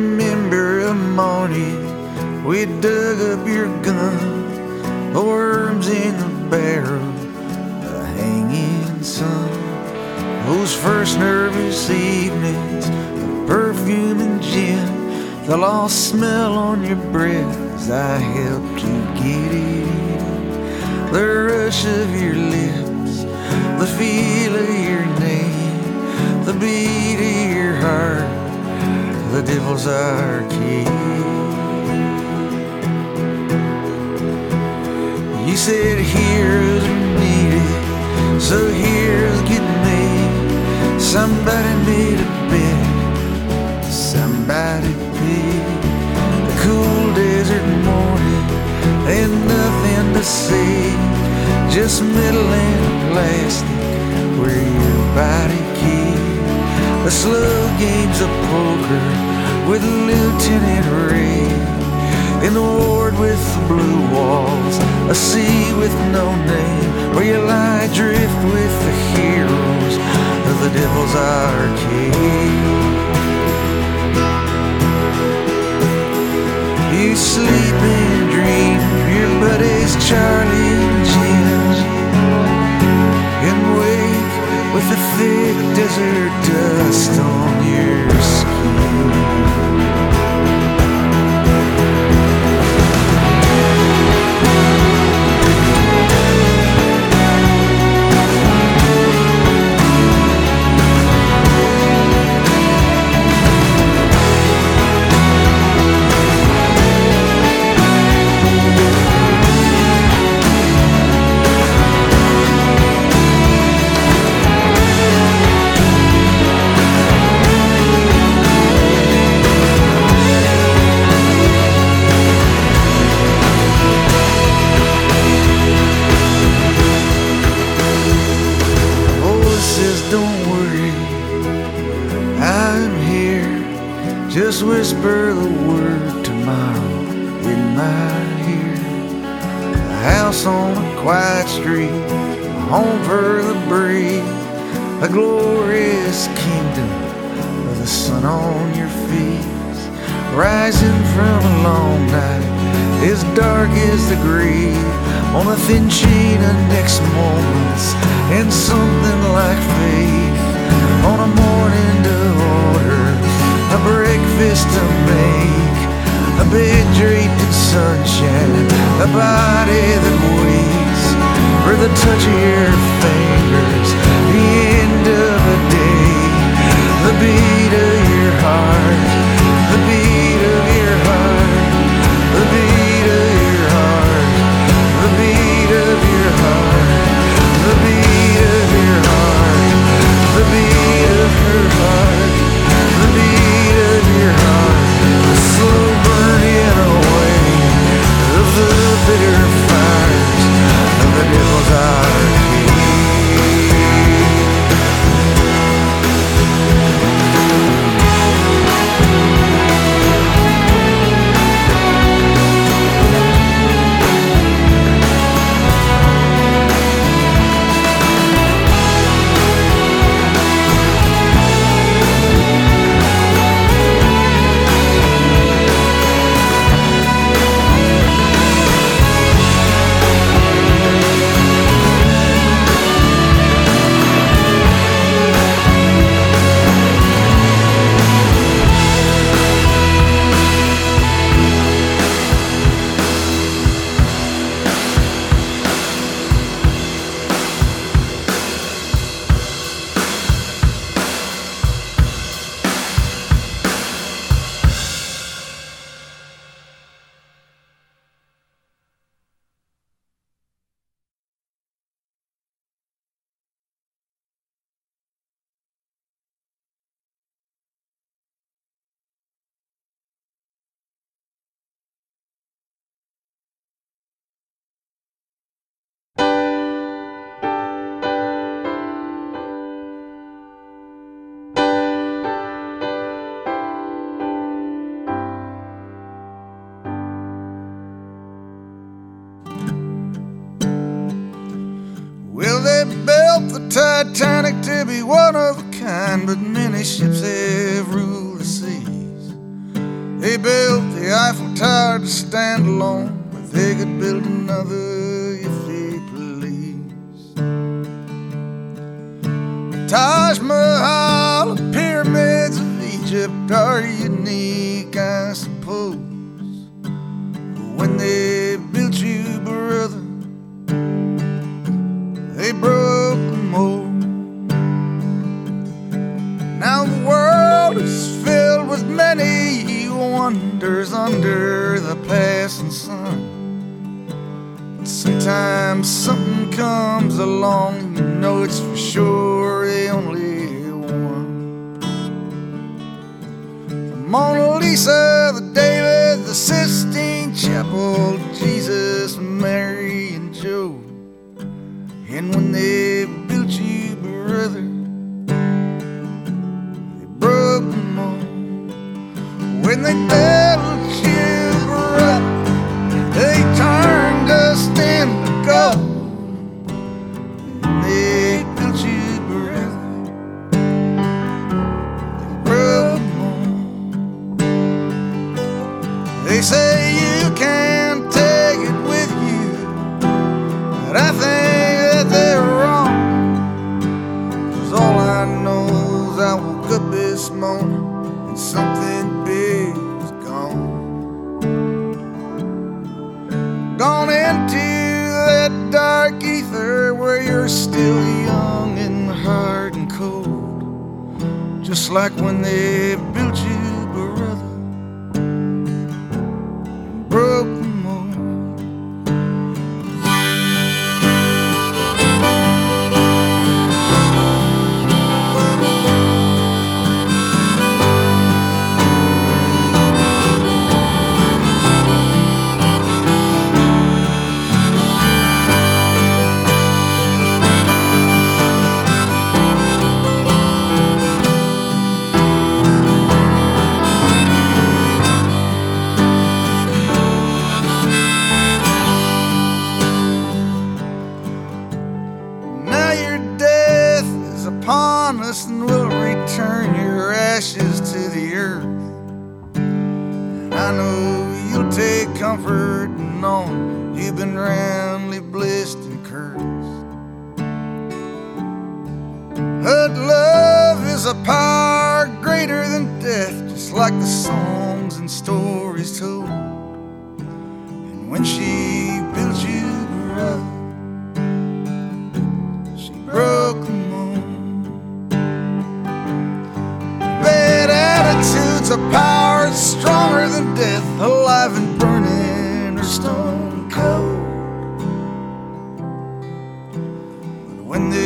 remember a morning we dug up your gun, the worms in the barrel, the hanging sun. Those first nervous evenings of perfume and gin, the lost smell on your breath as I helped you get it in. The rush of your lips, the feel of your name, the beat of your heart, the devil's our key. You said heroes are needed, so heroes get made. Somebody made a bet, somebody paid. The cool desert morning, ain't nothing to say, just metal and plastic where your body keyed. The slow games of poker with Lieutenant Ray, in the ward with the blue walls, a sea with no name, where you lie drift with the heroes of the devil's arcade. You sleep and dream your buddies Charlie and Jim, and wake with the thick desert dust on your skin. Just whisper the word tomorrow in my ear. A house on a quiet street, a home for the brave, a glorious kingdom of the sun on your face, rising from a long night as dark as the grave, on a thin chain of next moments and something like faith, on a morning to order, a breakfast to make, a bed draped in sunshine, a body that waits for the touch of your fingers, the end of a day, the beat of your heart, the beat of your heart, the beat of your heart, the beat of your heart, the beat of your heart, the beat of your heart, the beat of your heart, the slow burning away of the bitter fires of the devil's arcade. Titanic to be one of a kind, but many ships have ruled the seas. They built the Eiffel Tower to stand alone, but they could build another if they please. The Taj Mahal, the pyramids of Egypt are unique, I suppose. When they built you, brother, they broke the mold. Now the world is filled with many wonders under the passing sun. But sometimes something comes along, you know it's for sure the only one. The Mona Lisa, the David, the Sistine Chapel, Jesus, Mary, and Joe. And when they built you, brother, they broke the mold. When they built you, brother, they turned dust into gold. When they built you, brother, they broke the mold. They say you can't take it with you, but I think that they're wrong. 'Cause all I know is I woke up this morning and something big was gone. Gone into that dark ether where you're still young and hard and cold, just like when they built you, brother, and broke the mold. Upon us, and we'll return your ashes to the earth. And I know you'll take comfort in knowing you've been roundly blessed and cursed. But love is a power greater than death, just like the songs and stories told. And when she built you, brother, she broke the mold. Attitudes of power stronger than death, alive and burning or stone cold. But when they